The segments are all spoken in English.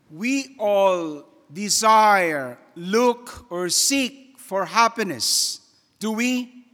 We all desire, look, or seek for happiness. Do we?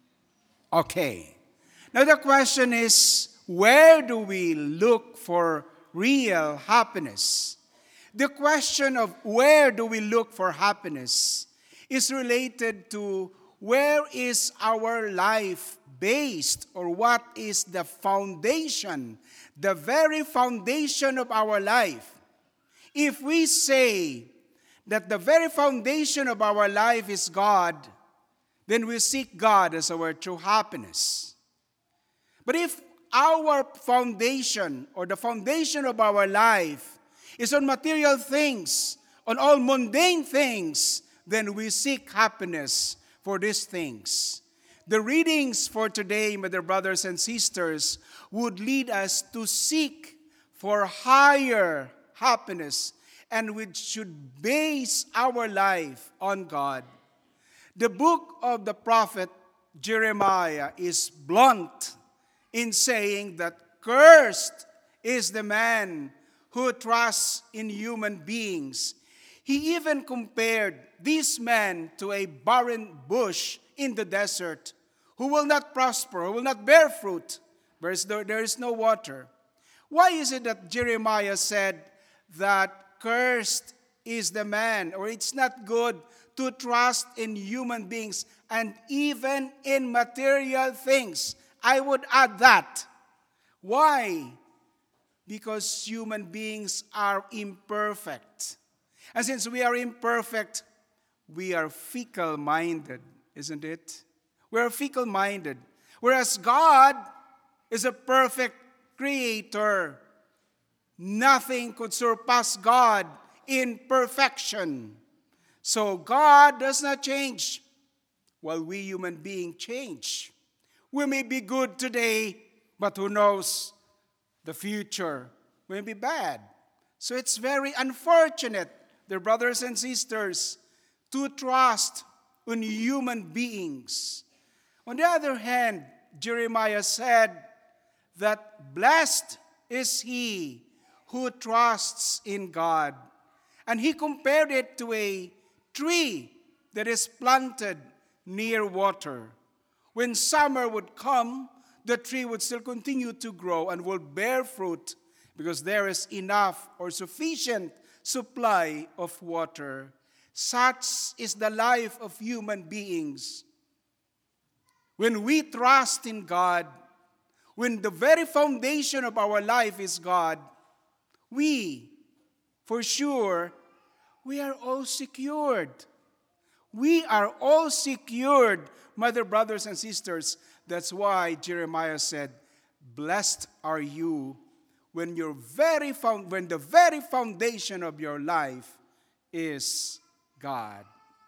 Okay. Now the question is, where do we look for real happiness? The question of where do we look for happiness is related to where is our life based, or what is the foundation, the very foundation of our life. If we say that the very foundation of our life is God, then we seek God as our true happiness. But if our foundation, or the foundation of our life, is on material things, on all mundane things, then we seek happiness for these things. The readings for today, my dear brothers and sisters, would lead us to seek for higher happiness, and we should base our life on God. The book of the prophet Jeremiah is blunt in saying that cursed is the man who trusts in human beings. He even compared this man to a barren bush in the desert who will not prosper, who will not bear fruit, because there is no water. Why is it that Jeremiah said that cursed is the man, or it's not good to trust in human beings and even in material things? I would add that. Why? Because human beings are imperfect. And since we are imperfect, we are fickle-minded, isn't it? We are fickle-minded. Whereas God is a perfect creator. Nothing could surpass God in perfection. So God does not change, while we human beings change. We may be good today, but who knows, the future may be bad. So it's very unfortunate, dear brothers and sisters, to trust in human beings. On the other hand, Jeremiah said that blessed is he who trusts in God. And he compared it to a tree that is planted near water. When summer would come, the tree would still continue to grow and will bear fruit because there is enough or sufficient supply of water. Such is the life of human beings. When we trust in God, when the very foundation of our life is God, for sure, we are all secured. We are all secured, my dear brothers and sisters. That's why Jeremiah said, blessed are you when the very foundation of your life is God.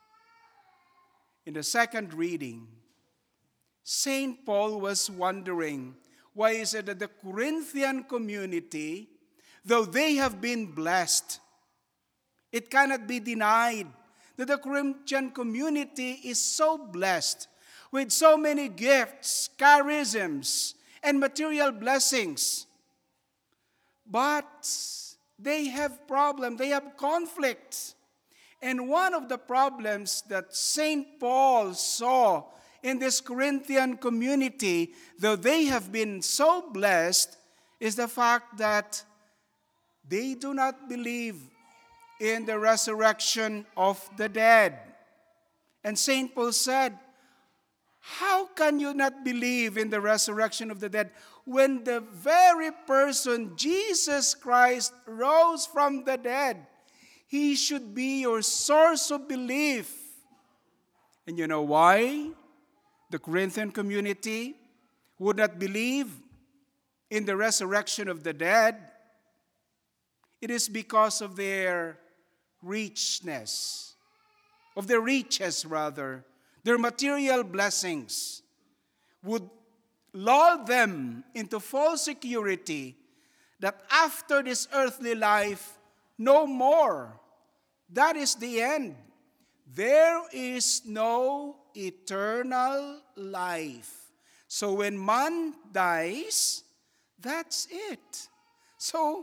In the second reading, St. Paul was wondering, why is it that the Corinthian community, though they have been blessed, it cannot be denied that the Corinthian community is so blessed with so many gifts, charisms, and material blessings. But they have problems, they have conflicts. And one of the problems that St. Paul saw in this Corinthian community, though they have been so blessed, is the fact that they do not believe in the resurrection of the dead. And St. Paul said, how can you not believe in the resurrection of the dead when the very person, Jesus Christ, rose from the dead? He should be your source of belief. And you know why the Corinthian community would not believe in the resurrection of the dead? It is because of their richness, of their riches rather. Their material blessings would lull them into false security that after this earthly life, no more. That is the end. There is no eternal life. So when man dies, that's it. So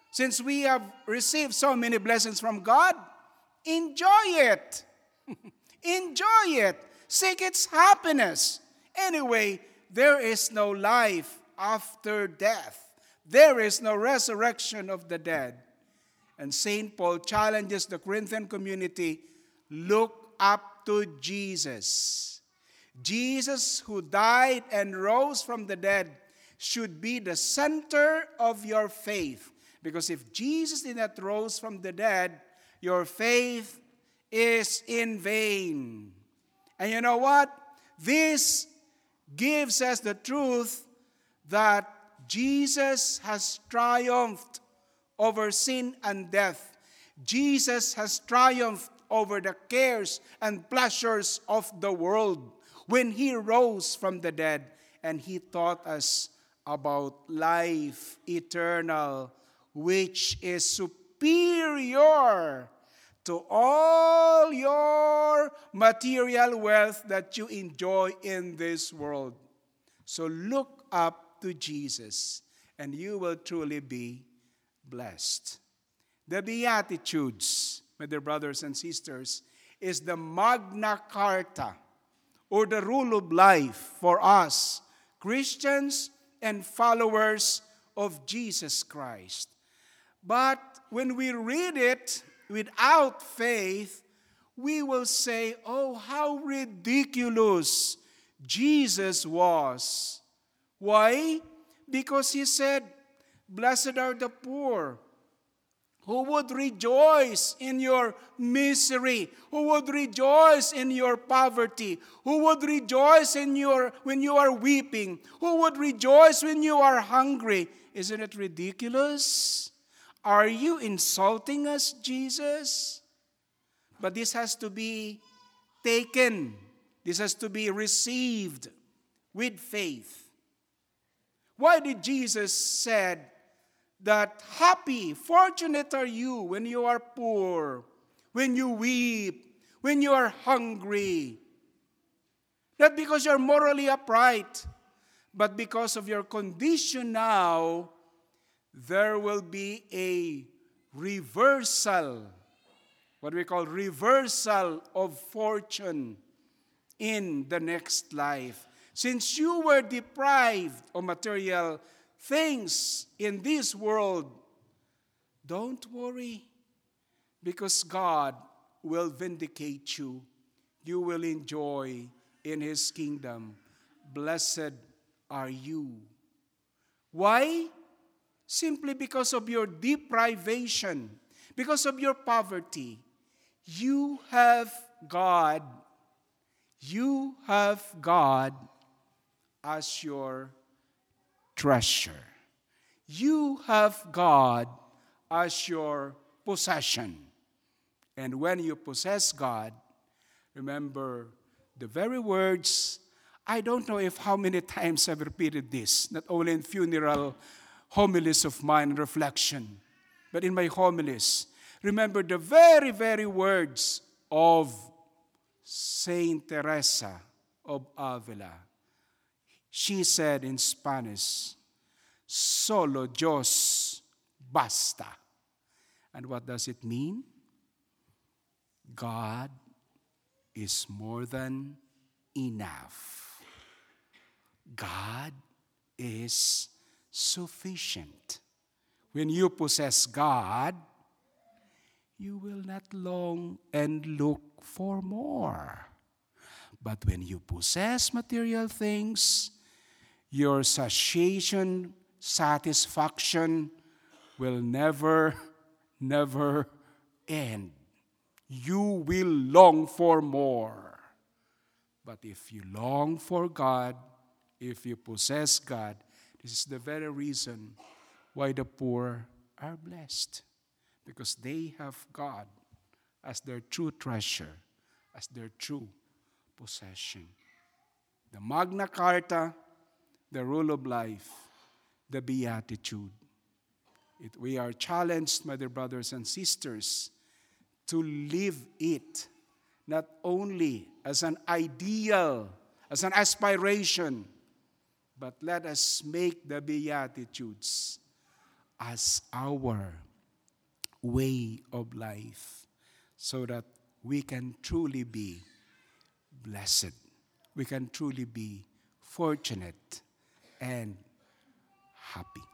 Since we have received so many blessings from God, enjoy it. Enjoy it. Seek its happiness. Anyway, there is no life after death. There is no resurrection of the dead. And St. Paul challenges the Corinthian community, look up to Jesus. Jesus, who died and rose from the dead, should be the center of your faith. Because if Jesus did not rise from the dead, your faith is in vain. And you know what? This gives us the truth that Jesus has triumphed over sin and death. Jesus has triumphed over the cares and pleasures of the world when He rose from the dead and He taught us about life eternal, which is superior to all your material wealth that you enjoy in this world. So look up to Jesus, and you will truly be blessed. The Beatitudes, my dear brothers and sisters, is the Magna Carta, or the rule of life for us, Christians and followers of Jesus Christ. But when we read it without faith, we will say, oh, how ridiculous Jesus was. Why? Because He said, blessed are the poor, who would rejoice in your misery, who would rejoice in your poverty, who would rejoice when you are weeping, who would rejoice when you are hungry. Isn't it ridiculous? Are you insulting us, Jesus? But this has to be taken. This has to be received with faith. Why did Jesus said that happy, fortunate are you when you are poor, when you weep, when you are hungry? Not because you're morally upright, but because of your condition now, there will be a reversal, what we call reversal of fortune in the next life. Since you were deprived of material things in this world, don't worry, because God will vindicate you. You will enjoy in His kingdom. Blessed are you. Why? Simply because of your deprivation, because of your poverty. You have God. You have God as your treasure. You have God as your possession. And when you possess God, remember the very words, I don't know if how many times I've repeated this, not only in funeral homilies of mine and reflection, but in my homilies. Remember the very, very words of Saint Teresa of Avila. She said in Spanish, solo Dios basta. And what does it mean? God is more than enough. God is sufficient. When you possess God, you will not long and look for more. But when you possess material things, your satiation, satisfaction will never, never end. You will long for more. But if you long for God, if you possess God, this is the very reason why the poor are blessed. Because they have God as their true treasure, as their true possession. The Magna Carta, the rule of life, the Beatitude. We are challenged, my dear brothers and sisters, to live it, not only as an ideal, as an aspiration, but let us make the Beatitudes as our way of life so that we can truly be blessed. We can truly be fortunate and happy.